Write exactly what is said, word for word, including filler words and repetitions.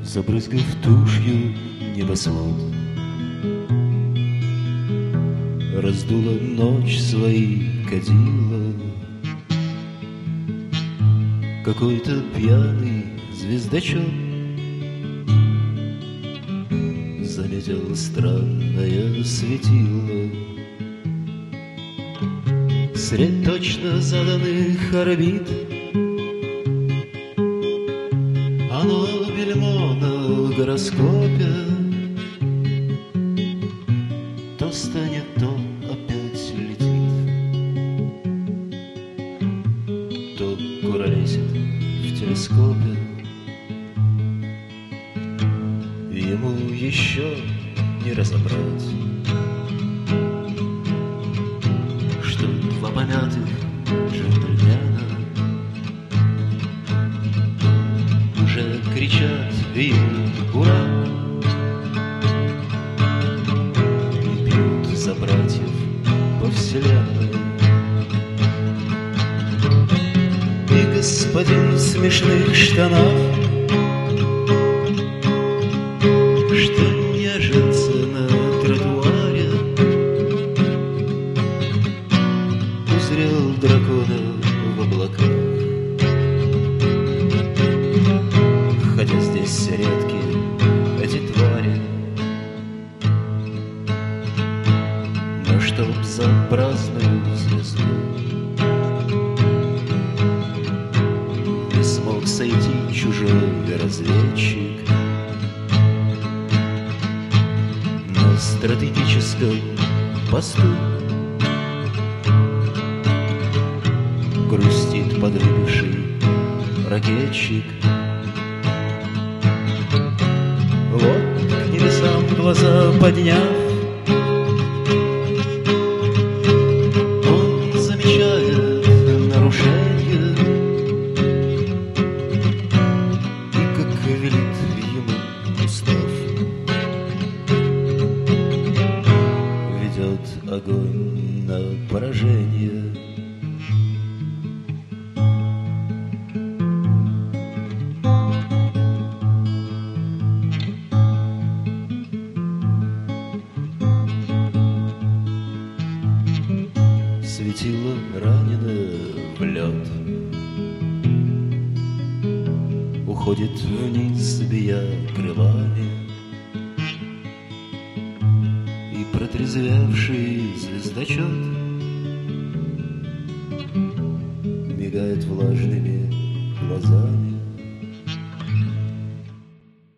Забрызгав тушью небосвод, раздула ночь свои кадила. Какой-то пьяный звездочет заметил странное светило. Средь точно заданных орбит оно бельмо на гороскопе то станет, то опять летит, то куролесит в телескопе. Ему еще не разобрать, что два помятых джентльмена уже кричат ему «Ура!» и пьют за братьев по вселенной. И господин в смешных штанах, что нежится на тротуаре, узрел дракона в облаках. Хотя здесь редки эти твари, но чтоб за праздную звезду не смог сойти чужой разведчик на стратегическом посту. Грустит подвыпивший ракетчик. Вот к небесам глаза подняв, он замечает нарушение, и как велит ему устав, ведет огонь на поражение. Светило ранено в лед, уходит вниз, бия крылами, и протрезвевший звездочет мигает влажными глазами.